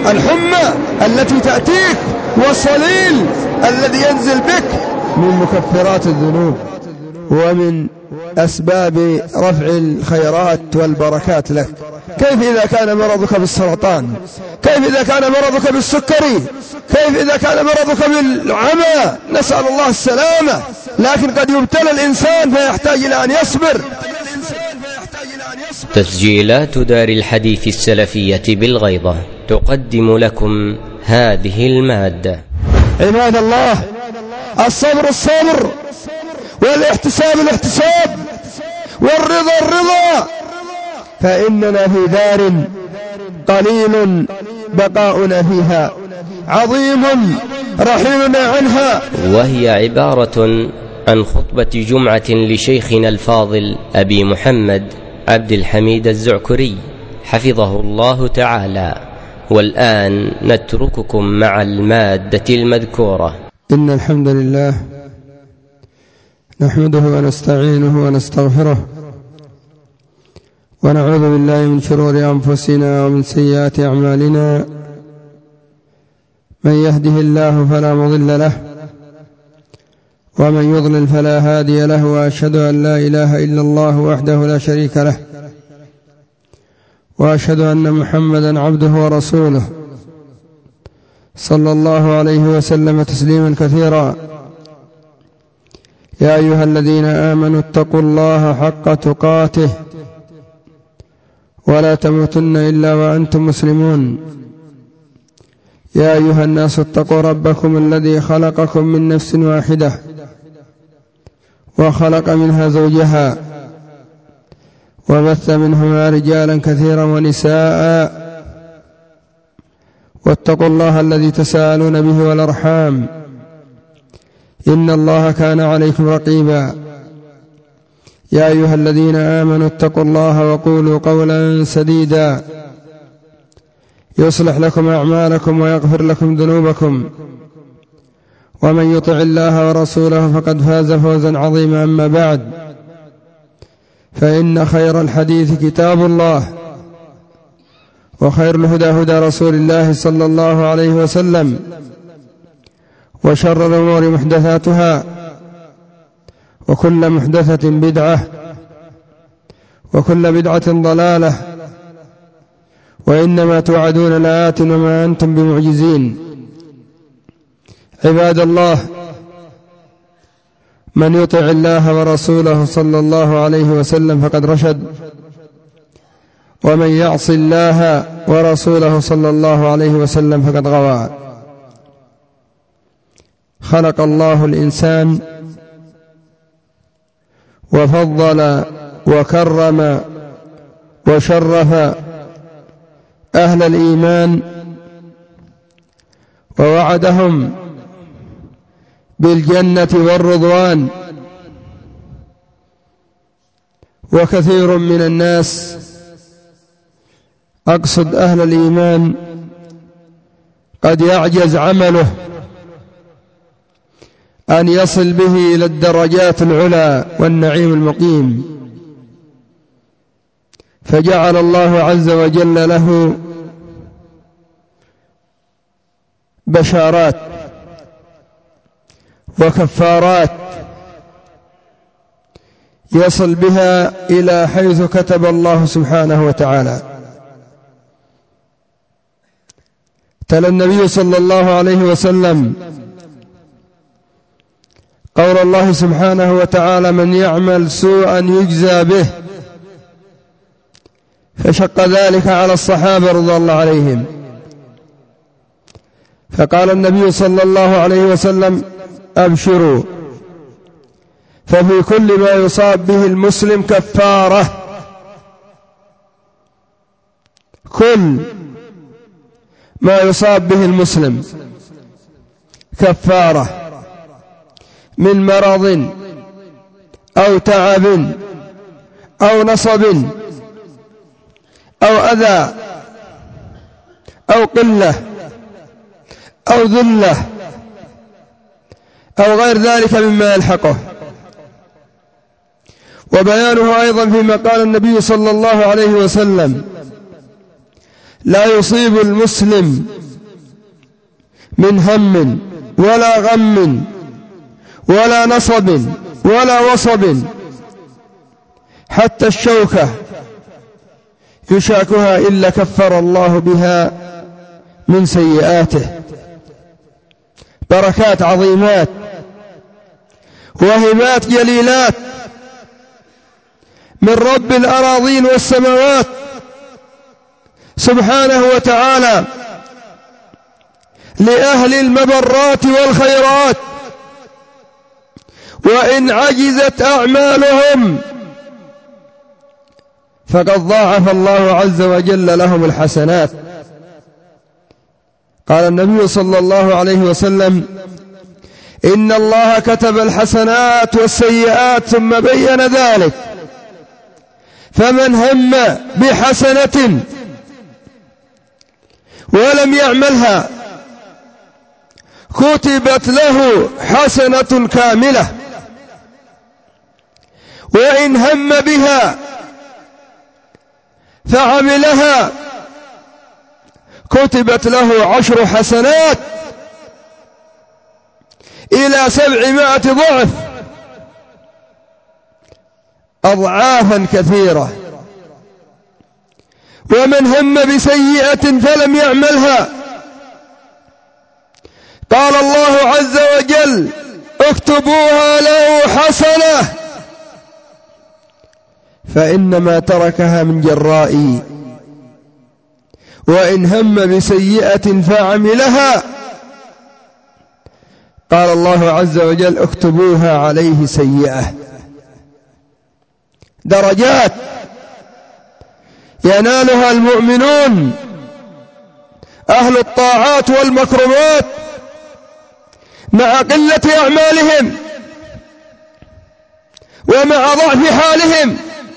الحمى التي تأتيك والصليل الذي ينزل بك من مكفرات الذنوب ومن أسباب رفع الخيرات والبركات لك. كيف إذا كان مرضك بالسرطان؟ كيف إذا كان مرضك بالسكري؟ كيف إذا كان مرضك بالعمى؟ نسأل الله السلامة. لكن قد يبتلى الإنسان فيحتاج إلى أن يصبر. تسجيلات دار الحديث السلفية بالغيضة تقدم لكم هذه المادة. عباد الله، الصبر الصبر، والاحتساب الاحتساب، والرضا الرضا، فإننا في دار قليل بقاؤنا فيها، عظيم رحيلنا عنها. وهي عبارة عن خطبة جمعة لشيخنا الفاضل أبي محمد عبد الحميد الزعكري حفظه الله تعالى. والآن نترككم مع المادة المذكورة. إن الحمد لله نحمده ونستعينه ونستغفره، ونعوذ بالله من شرور أنفسنا ومن سيئات أعمالنا. من يهده الله فلا مضل له، ومن يضلل فلا هادي له، وأشهد أن لا إله إلا الله وحده لا شريك له، وأشهد أن محمدا عبده ورسوله صلى الله عليه وسلم تسليما كثيرا. يا أيها الذين آمنوا اتقوا الله حق تقاته ولا تموتن إلا وأنتم مسلمون. يا أيها الناس اتقوا ربكم الذي خلقكم من نفس واحدة وخلق منها زوجها وبث منهما رجالا كثيرا ونساء، واتقوا الله الذي تساءلون به والأرحام، إن الله كان عليكم رقيبا. يا أيها الذين آمنوا اتقوا الله وقولوا قولا سديدا يصلح لكم أعمالكم ويغفر لكم ذنوبكم، ومن يطع الله ورسوله فقد فاز فوزا عظيما. أما بعد، فإن خير الحديث كتاب الله، وخير الهدى هدى رسول الله صلى الله عليه وسلم، وشر الأمور محدثاتها، وكل محدثة بدعة، وكل بدعة ضلالة، وإنما توعدون لآت وما أنتم بمعجزين. عباد الله، من يطع الله ورسوله صلى الله عليه وسلم فقد رشد، ومن يعص الله ورسوله صلى الله عليه وسلم فقد غوى. خلق الله الإنسان وفضل وكرم وشرف أهل الإيمان، ووعدهم بالجنة والرضوان. وكثير من الناس، أقصد أهل الإيمان، قد يعجز عمله أن يصل به إلى الدرجات العلى والنعيم المقيم، فجعل الله عز وجل له بشارات وكفارات يصل بها إلى حيث كتب الله سبحانه وتعالى. تلا النبي صلى الله عليه وسلم قول الله سبحانه وتعالى: من يعمل سوءا يجزى به، فشق ذلك على الصحابة رضي الله عليهم، فقال النبي صلى الله عليه وسلم: أبشروا، ففي كل ما يصاب به المسلم كفارة. كل ما يصاب به المسلم كفارة، من مرض أو تعب أو نصب أو أذى أو قلة أو ذلة أو غير ذلك مما يلحقه. وبيانه أيضا فيما قال النبي صلى الله عليه وسلم: لا يصيب المسلم من هم ولا غم ولا نصب ولا وصب حتى الشوكة يشاكها إلا كفر الله بها من سيئاته. بركات عظيمات وهبات جليلات من رب الأراضين والسماوات سبحانه وتعالى لأهل المبرات والخيرات، وإن عجزت أعمالهم فقد ضاعف الله عز وجل لهم الحسنات. قال النبي صلى الله عليه وسلم: إن الله كتب الحسنات والسيئات ثم بين ذلك، فمن هم بحسنة ولم يعملها كتبت له حسنة كاملة، وإن هم بها فعملها كتبت له 10 حسنات إلى 700 ضعف، أضعافا كثيرة. ومن هم بسيئة فلم يعملها قال الله عز وجل: اكتبوها له حسنة، فإنما تركها من جرائي. وإن هم بسيئة فعملها قال الله عز وجل: اكتبوها عليه سيئة. درجات ينالها المؤمنون أهل الطاعات والمكرمات مع قلة أعمالهم ومع ضعف حالهم،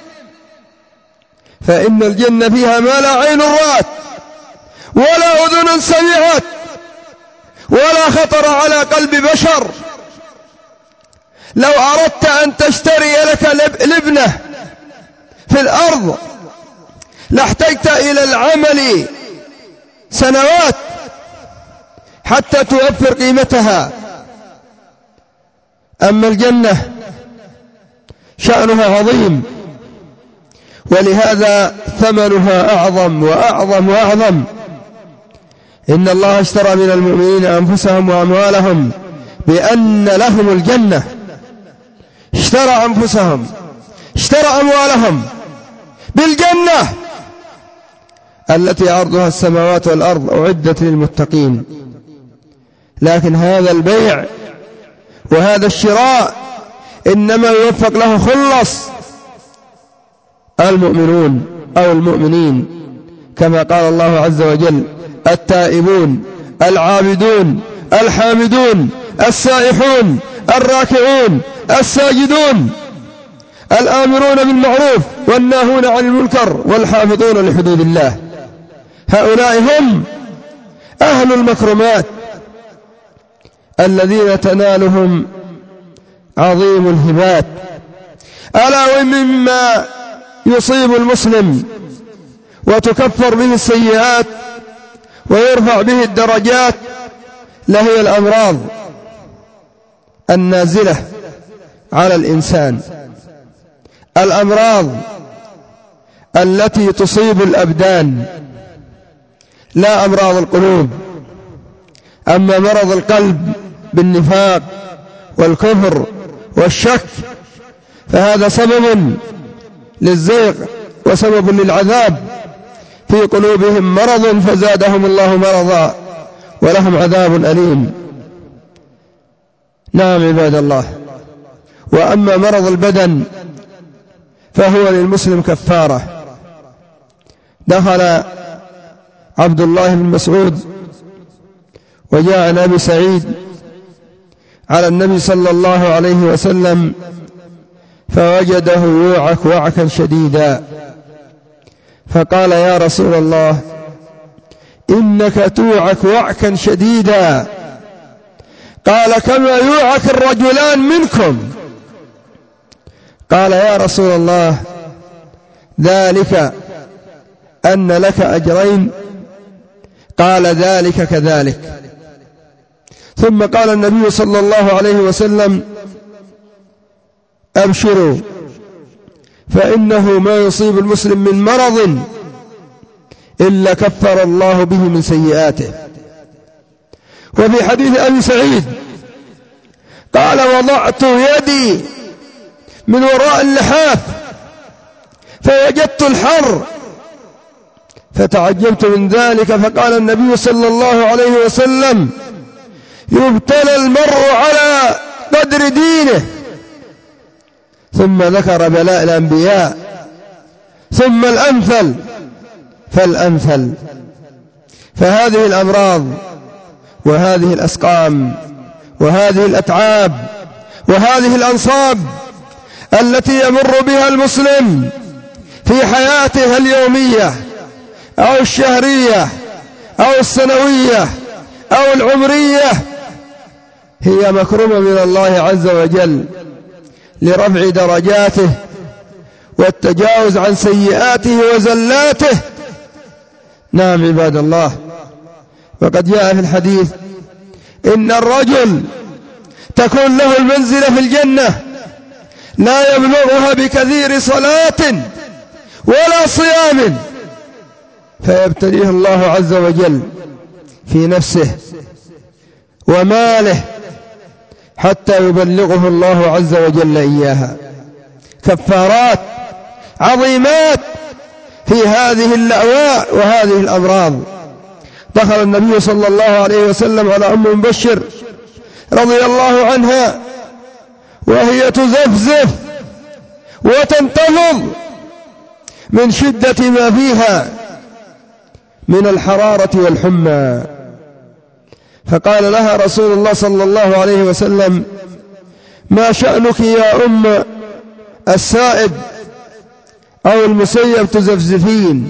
فإن الجنة فيها ما لا عين رأت ولا أذن سمعت ولا خطر على قلب بشر. لو أردت أن تشتري لك لبنة في الأرض لاحتجت إلى العمل سنوات حتى توفر قيمتها. أما الجنة شأنها عظيم، ولهذا ثمنها أعظم وأعظم وأعظم. إن الله اشترى من المؤمنين أنفسهم وأموالهم بأن لهم الجنة. اشترى أنفسهم، اشترى أموالهم بالجنة التي عرضها السماوات والأرض، أعدت للمتقين. لكن هذا البيع وهذا الشراء إنما يوفق له خلص المؤمنون أو المؤمنين، كما قال الله عز وجل: التائبون العابدون الحامدون السائحون الراكعون الساجدون الآمرون بالمعروف والناهون عن المنكر والحافظون لحدود الله. هؤلاء هم أهل المكرمات الذين تنالهم عظيم الهبات. ألا ومما يصيب المسلم وتكفر به السيئات ويرفع به الدرجات لهي الأمراض النازلة على الإنسان، الأمراض التي تصيب الأبدان، لا أمراض القلوب. أما مرض القلب بالنفاق والكفر والشك فهذا سبب للزيغ وسبب للعذاب. في قلوبهم مرض فزادهم الله مرضا ولهم عذاب أليم. نعم عباد الله. وأما مرض البدن فهو للمسلم كفارة. دخل عبد الله بن مسعود وجاء عن أبي سعيد على النبي صلى الله عليه وسلم فوجده يوعك وعكا شديدا، فقال: يا رسول الله، إنك توعك وعكا شديدا. قال: كما يوعك الرجلان منكم. قال: يا رسول الله، ذلك أن لك أجرين قال ذلك كذلك. ثم قال النبي صلى الله عليه وسلم أبشروا فإنه ما يصيب المسلم من مرض إلا كفر الله به من سيئاته. وفي حديث أبي سعيد قال وضعت يدي من وراء اللحاف فوجدت الحر فتعجبت من ذلك، فقال النبي صلى الله عليه وسلم يبتلى المرء على قدر دينه، ثم ذكر بلاء الأنبياء، ثم الأمثل فالأمثل. فهذه الأمراض وهذه الأسقام وهذه الأتعاب وهذه الأنصاب التي يمر بها المسلم في حياته اليومية أو الشهرية أو السنوية أو العمرية هي مكرمة من الله عز وجل لرفع درجاته والتجاوز عن سيئاته وزلاته. نعم عباد الله، وقد جاء في الحديث إن الرجل تكون له المنزلة في الجنة لا يبلغها بكثير صلاة ولا صيام، فيبتليه الله عز وجل في نفسه وماله حتى يبلغه الله عز وجل إياها. كفارات عظيمات في هذه اللأواء وهذه الأمراض. دخل النبي صلى الله عليه وسلم على أم مبشر رضي الله عنها وهي تزفزف وتنتفض من شدة ما فيها من الحرارة والحمى، فقال لها رسول الله صلى الله عليه وسلم ما شأنك يا أم السائب أو المسيب تزفزفين؟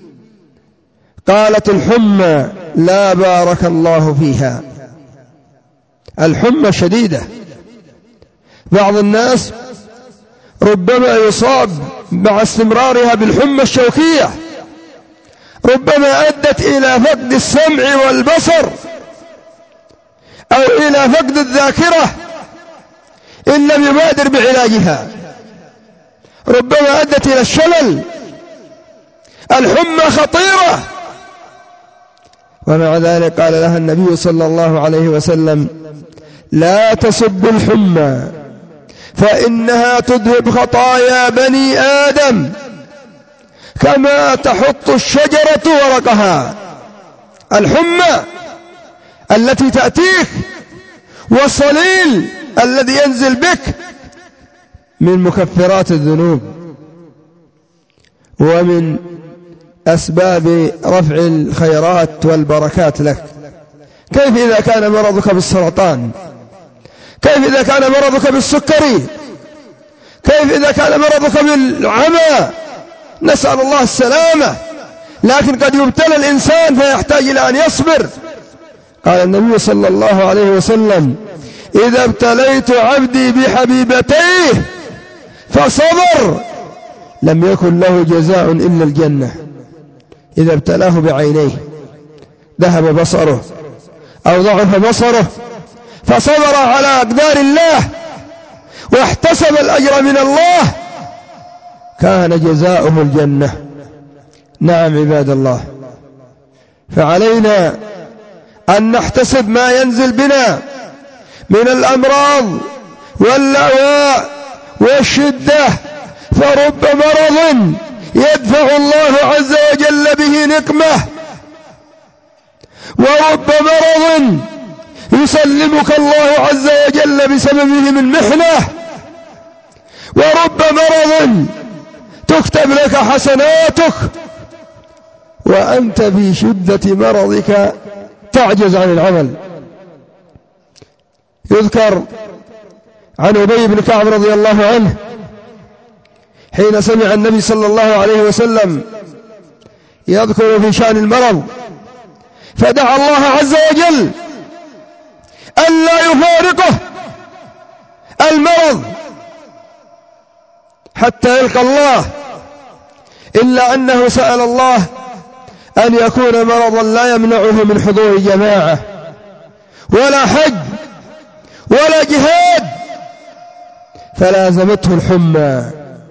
قالت الحمى لا بارك الله فيها. الحمى شديدة، بعض الناس ربما يصاب مع استمرارها بالحمى الشوكية، ربما أدت إلى فقد السمع والبصر أو إلى فقد الذاكرة إن لم يبادر بعلاجها، ربما أدت إلى الشلل. الحمى خطيرة، ومع ذلك قال لها النبي صلى الله عليه وسلم لا تسب الحمى فإنها تذهب خطايا بني آدم كما تحط الشجرة ورقها. الحمى التي تأتيك والصليل الذي ينزل بك من مكفرات الذنوب ومن أسباب رفع الخيرات والبركات لك. كيف إذا كان مرضك بالسرطان؟ كيف إذا كان مرضك بالسكري؟ كيف إذا كان مرضك بالعمى؟ نسأل الله السلامة، لكن قد يبتلى الإنسان فيحتاج إلى أن يصبر. قال النبي صلى الله عليه وسلم إذا ابتليت عبدي بحبيبتيه فصبر لم يكن له جزاء إلا الجنة. إذا ابتلاه بعينيه ذهب بصره أو ضعف بصره فصبر على أقدار الله واحتسب الأجر من الله كان جزاؤه الجنة. نعم عباد الله، فعلينا أن نحتسب ما ينزل بنا من الأمراض واللأواء والشدة، فرب مرض يدفع الله عز وجل به نقمة، ورب مرض يسلمك الله عز وجل بسببه من محنة، ورب مرض تكتب لك حسناتك وأنت في شدة مرضك تعجز عن العمل. يذكر عن أبي بن كعب رضي الله عنه حين سمع النبي صلى الله عليه وسلم يذكر في شأن المرض فدعا الله عز وجل ألا يفارقه المرض حتى يلقى الله، إلا أنه سأل الله أن يكون مرضا لا يمنعه من حضور جماعة ولا حج ولا جهاد، فلازمته الحمى،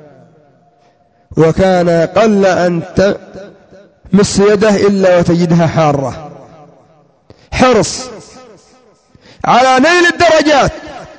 وكان قل أن تمس يده إلا وتجدها حارة. حرص على نيل الدرجات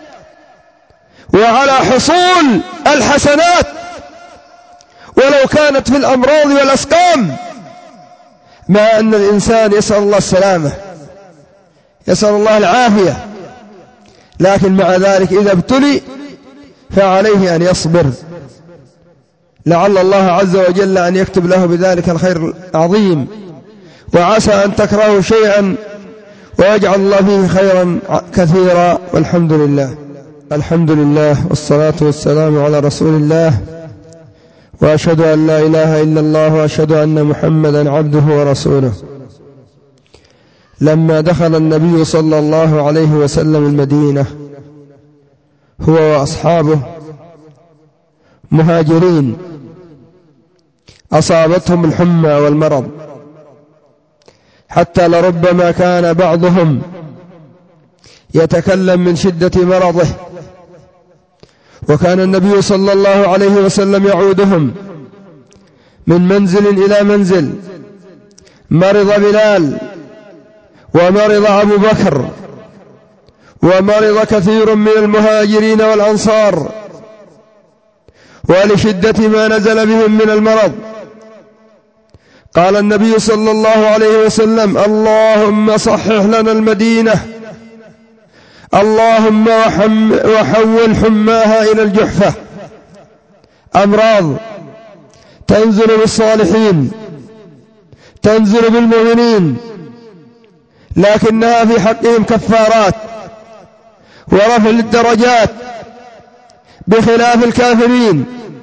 وعلى حصول الحسنات ولو كانت في الأمراض والأسقام، مع أن الإنسان يسأل الله السلامة، يسأل الله العافية، لكن مع ذلك إذا ابتلي فعليه أن يصبر، لعل الله عز وجل أن يكتب له بذلك الخير العظيم، وعسى أن تكرهوا شيئا ويجعل الله فيه خيرا كثيرا. والحمد لله. الحمد لله والصلاة والسلام على رسول الله، وأشهد أن لا إله إلا الله، وأشهد أن محمدا عبده ورسوله. لما دخل النبي صلى الله عليه وسلم المدينة هو وأصحابه مهاجرين أصابتهم الحمى والمرض، حتى لربما كان بعضهم يتكلم من شدة مرضه، وكان النبي صلى الله عليه وسلم يعودهم من منزل إلى منزل. مرض بلال ومرض أبو بكر ومرض كثير من المهاجرين والأنصار، ولشدة ما نزل بهم من المرض قال النبي صلى الله عليه وسلم: اللهم صحح لنا المدينة، اللهم وحول حماها إلى الجحفة. أمراض تنزل بالصالحين، تنزل بالمؤمنين، لكنها في حقهم كفارات ورفع للدرجات، بخلاف الكافرين،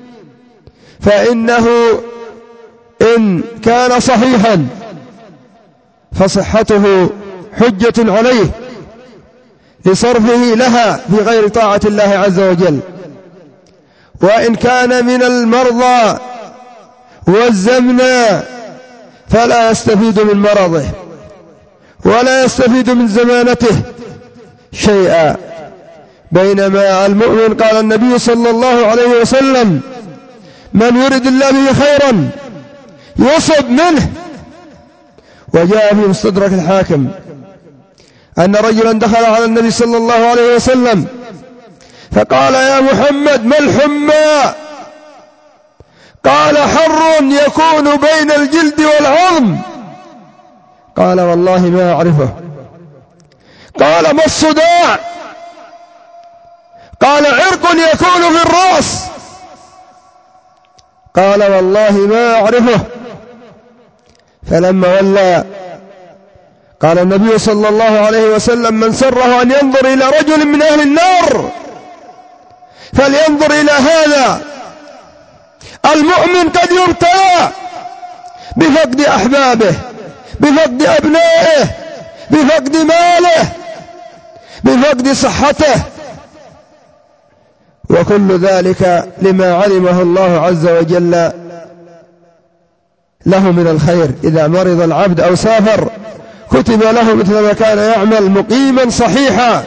فإنه إن كان صحيحا فصحته حجة عليه لصرفه لها في غير طاعة الله عز وجل، وإن كان من المرضى والزمنى فلا يستفيد من مرضه ولا يستفيد من زمانته شيئا. بينما المؤمن قال النبي صلى الله عليه وسلم: من يرد الله به خيرا يصب منه. وجاء في مستدرك الحاكم أن رجلا دخل على النبي صلى الله عليه وسلم فقال: يا محمد، ما الحمى؟ قال: حر يكون بين الجلد والعظم. قال: والله ما أعرفه. قال: ما الصداع؟ قال: عرق يكون في الرأس. قال: والله ما أعرفه. فلما ولى قال النبي صلى الله عليه وسلم: من سره أن ينظر إلى رجل من أهل النار فلينظر إلى هذا. المؤمن قد يبتلى بفقد أحبابه، بفقد أبنائه، بفقد ماله، بفقد صحته، وكل ذلك لما علمه الله عز وجل له من الخير. إذا مرض العبد أو سافر كتب له مثل ما كان يعمل مقيما صحيحا.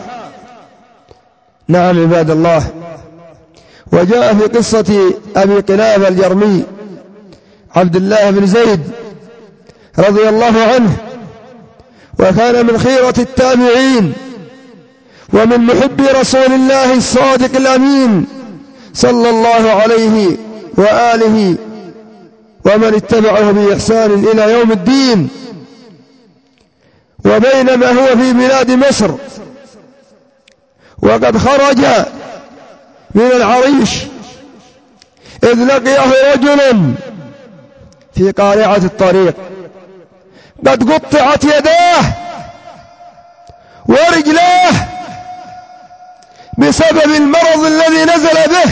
نعم عباد الله. وجاء في قصة أبي قلابة الجرمي عبد الله بن زيد رضي الله عنه، وكان من خيرة التابعين ومن محبي رسول الله الصادق الأمين صلى الله عليه وآله ومن اتبعه بإحسان إلى يوم الدين. وبينما هو في بلاد مصر وقد خرج من العريش إذ لقيه رجل في قارعة الطريق قد قطعت يداه ورجلاه بسبب المرض الذي نزل به،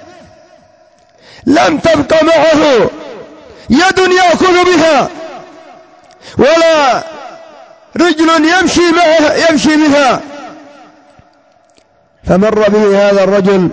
لم تبق معه يد يأكل بها ولا رجل يمشي بها. فمر به هذا الرجل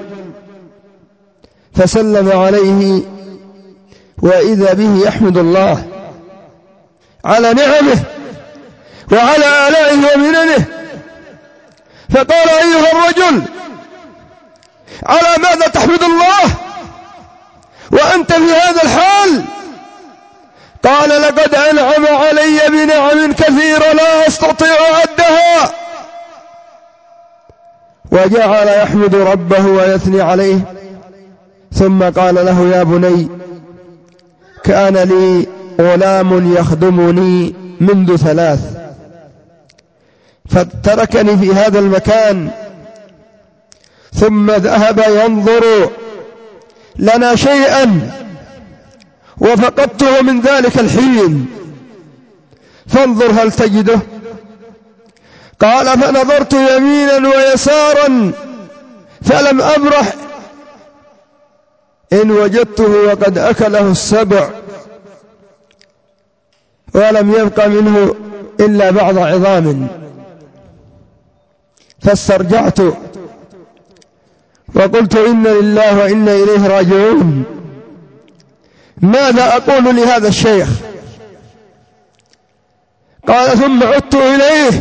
فسلم عليه، وإذا به يحمد الله على نعمه وعلى آلائه ومننه، فقال: أيها الرجل، على ماذا تحمد الله وأنت في هذا الحال؟ قال: لقد أنعم علي بنعم كثيرة لا أستطيع عدها. وجعل يحمد ربه ويثني عليه، ثم قال له: يا بني، كان لي غلام يخدمني منذ 3، فتركني في هذا المكان، ثم ذهب ينظر لنا شيئا وفقدته من ذلك الحين، فانظر هل تجده. قال: فنظرت يمينا ويسارا فلم أبرح إن وجدته وقد أكله السبع، ولم يبق منه إلا بعض عظام. فاسترجعت وقلت: إن لله وإنا إليه راجعون، ماذا أقول لهذا الشيخ؟ قال: ثم عدت إليه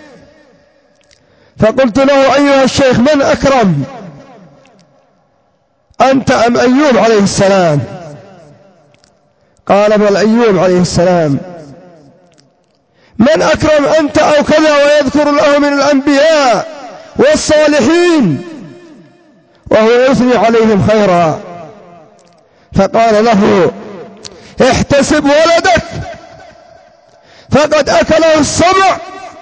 فقلت له: أيها الشيخ، من أكرم، أنت أم أيوب عليه السلام؟ قال: بل أيوب عليه السلام. من أكرم، أنت أو كذا؟ ويذكر له من الأنبياء والصالحين وهو يثني عليهم خيرا. فقال له: احتسب ولدك فقد أكله السبع.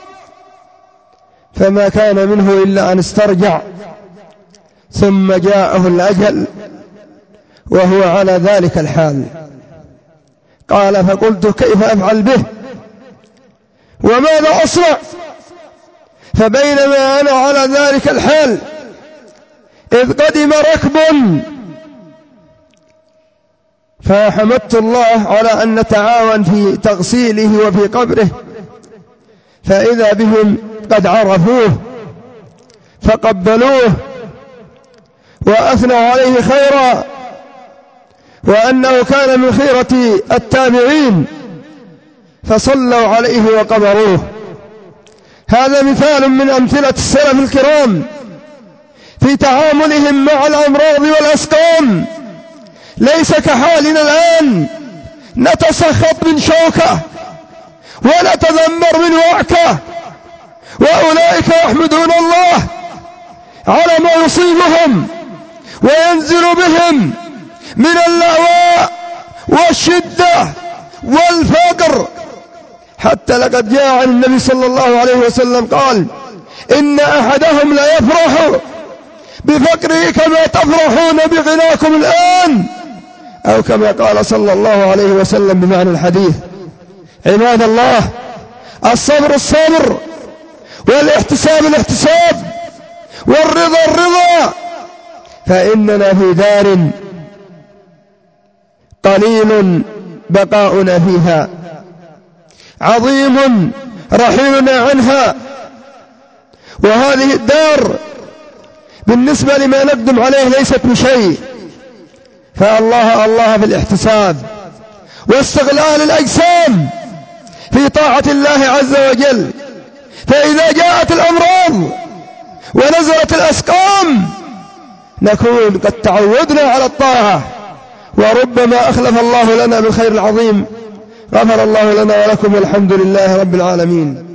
فما كان منه إلا أن استرجع، ثم جاءه الأجل وهو على ذلك الحال. قال: فقلت: كيف أفعل به وماذا أصنع؟ فبينما أنا على ذلك الحال إذ قدم ركب، فحمدت الله على أن نتعاون في تغسيله وفي قبره، فإذا بهم قد عرفوه فقبلوه وأثنوا عليه خيرا، وأنه كان من خيرة التابعين، فصلوا عليه وقبروه. هذا مثال من أمثلة السلف الكرام في تعاملهم مع الأمراض والأسقام. ليس كحالنا الآن نتسخط من شوكة ونتذمر من وعكة، وأولئك يحمدون الله على ما يصيبهم وينزل بهم من اللأواء والشدة والفقر، حتى لقد جاء عن النبي صلى الله عليه وسلم قال: إن أحدهم لا يفرح بفقره كما تفرحون بغناكم الآن، أو كما قال صلى الله عليه وسلم بمعنى الحديث. عباد الله، الصبر الصبر، والاحتساب الاحتساب، والرضا الرضا، فإننا في دار قليل بقاؤنا فيها، عظيم رحيلنا عنها، وهذه الدار بالنسبة لما نقدم عليه ليست بشيء. فالله في الاحتساب واستغلال الأجسام في طاعة الله عز وجل، فإذا جاءت الأمراض ونزلت الأسقام نكون قد تعودنا على الطاعة، وربما أخلف الله لنا بالخير العظيم. غفر الله لنا ولكم، والحمد لله رب العالمين.